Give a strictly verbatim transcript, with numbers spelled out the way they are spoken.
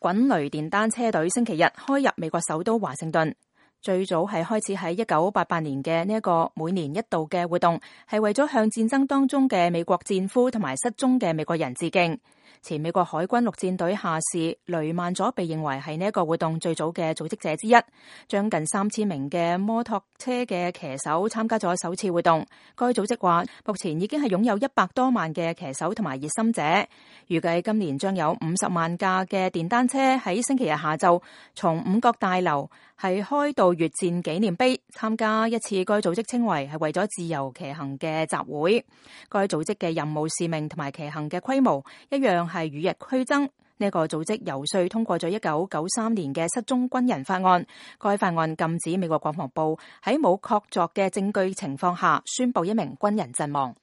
滾雷電單車隊星期日開入美國首都華盛頓。最早係開始喺一九八八年嘅呢一個每年一度嘅活動，係為咗向戰爭當中嘅美國戰俘同埋失蹤嘅美國人致敬。前美國海軍陸戰隊下士雷曼佐被認為係呢一個活動最早嘅組織者之一，將近三千名嘅摩托車嘅騎手參加咗首次活動。該組織話，目前已經係擁有一百多萬嘅騎手同埋熱心者，預計今年將有五十萬架嘅電單車喺星期日下晝從五角大樓係開到越戰紀念碑參加一次該組織稱為係為咗自由騎行嘅集會。該組織嘅任務使命同埋騎行嘅規模一樣係與日俱增。呢個組織游說通過咗一九九三年嘅失蹤軍人法案，該法案禁止美國國防部喺冇確鑿嘅證據情況下宣布一名軍人陣亡。